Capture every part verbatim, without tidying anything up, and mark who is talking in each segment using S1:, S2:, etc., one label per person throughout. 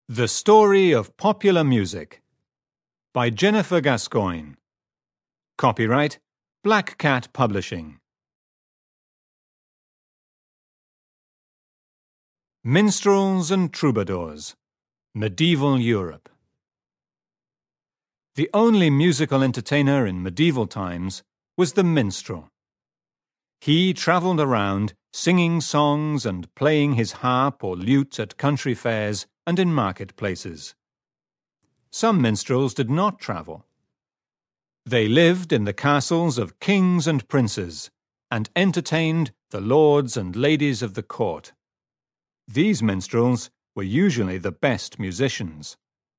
S1: The Story of Popular Music by Jennifer Gascoyne. Copyright Black Cat Publishing. Minstrels and Troubadours, Medieval Europe. The only musical entertainer in medieval times was the minstrel. He travelled around singing songs and playing his harp or lute at country fairs and in marketplaces. Some minstrels did not travel. They lived in the castles of kings and princes and entertained the lords and ladies of the court. These minstrels were usually the best musicians.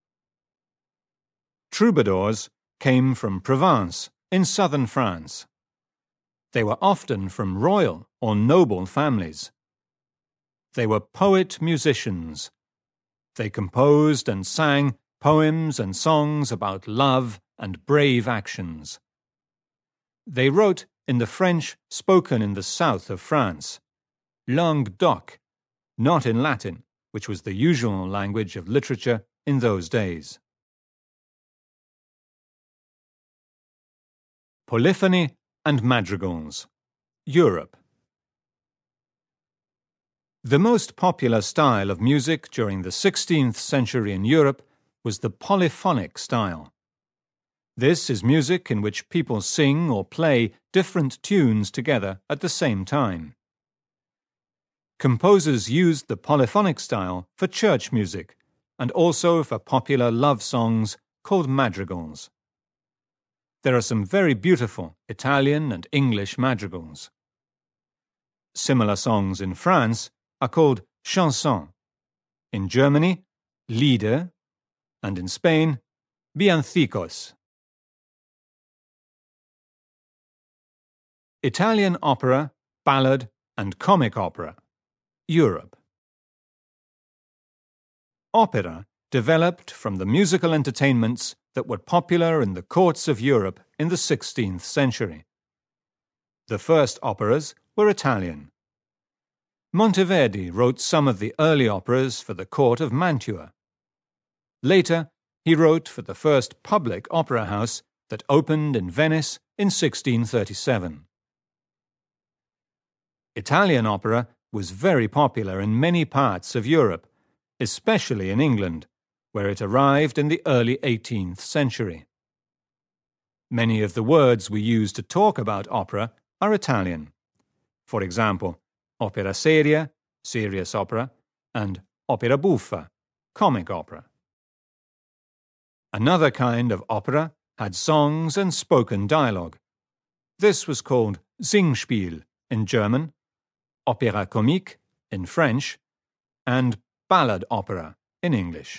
S1: Troubadours came from Provence in southern France. They were often from royal or noble families. They were poet-musicians. They composed and sang poems and songs about love and brave actions. They wrote in the French spoken in the south of France, langue d'oc, not in Latin, which was the usual language of literature in those days. Polyphony and madrigals, Europe. The most popular style of music during the sixteenth century in Europe was the polyphonic style. This is music in which people sing or play different tunes together at the same time. Composers used the polyphonic style for church music and also for popular love songs called madrigals. There are some very beautiful Italian and English madrigals. Similar songs in France are called chansons, in Germany, Lieder, and in Spain, villancicos. Italian opera, ballad, and comic opera, Europe. Opera developed from the musical entertainments that were popular in the courts of Europe in the sixteenth century. The first operas were Italian. Monteverdi wrote some of the early operas for the court of Mantua. Later, he wrote for the first public opera house that opened in Venice in sixteen thirty-seven. Italian opera was very popular in many parts of Europe, especially in England, where it arrived in the early eighteenth century. Many of the words we use to talk about opera are Italian. For example, opera seria, serious opera, and opera buffa, comic opera. Another kind of opera had songs and spoken dialogue. This was called Singspiel in German, opera comique in French, and ballad opera in English.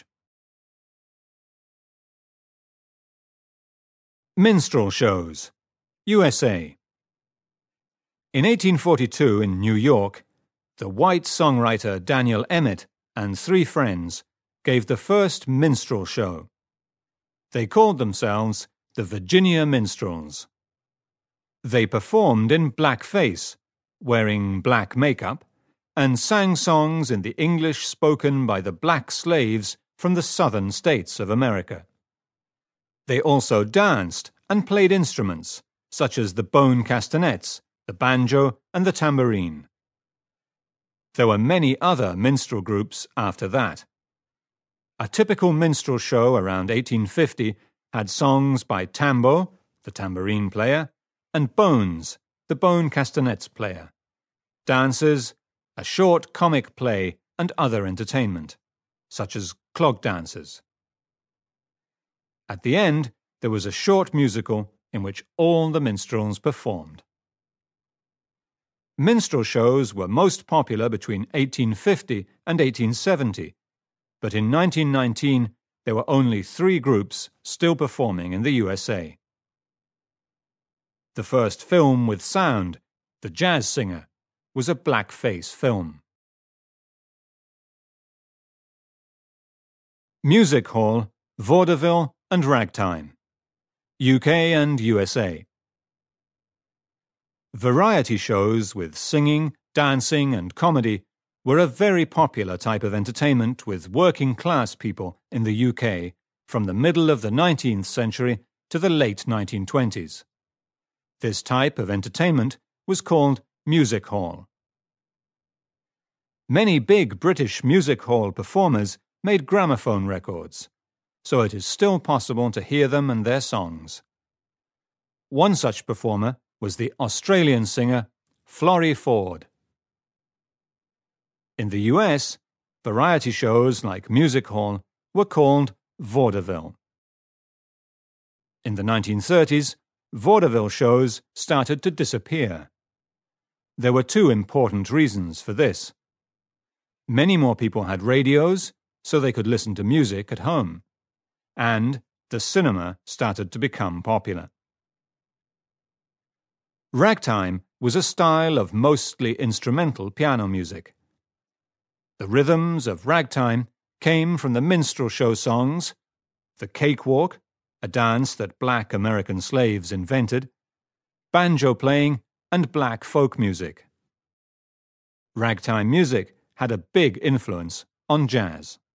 S1: Minstrel shows, U S A. In eighteen forty-two in New York, the white songwriter Daniel Emmett and three friends gave the first minstrel show. They called themselves the Virginia Minstrels. They performed in blackface, wearing black makeup, and sang songs in the English spoken by the black slaves from the southern states of America. They also danced and played instruments, such as the bone castanets, the banjo, and the tambourine. There were many other minstrel groups after that. A typical minstrel show around eighteen fifty had songs by Tambo, the tambourine player, and Bones, the bone castanets player, dances, a short comic play, and other entertainment, such as clog dances. At the end, there was a short musical in which all the minstrels performed. Minstrel shows were most popular between eighteen fifty and eighteen seventy, but in nineteen nineteen there were only three groups still performing in the U S A. The first film with sound, The Jazz Singer, was a blackface film. Music hall, vaudeville, and ragtime, U K and U S A. Variety shows with singing, dancing, and comedy were a very popular type of entertainment with working-class people in the U K from the middle of the nineteenth century to the late nineteen twenties. This type of entertainment was called music hall. Many big British music hall performers made gramophone records, so it is still possible to hear them and their songs. One such performer was the Australian singer Florrie Ford. In the U S, variety shows like Music Hall were called vaudeville. In the nineteen thirties, vaudeville shows started to disappear. There were two important reasons for this. Many more people had radios, so they could listen to music at home, and the cinema started to become popular. Ragtime was a style of mostly instrumental piano music. The rhythms of ragtime came from the minstrel show songs, the cakewalk, a dance that black American slaves invented, banjo playing, and black folk music. Ragtime music had a big influence on jazz.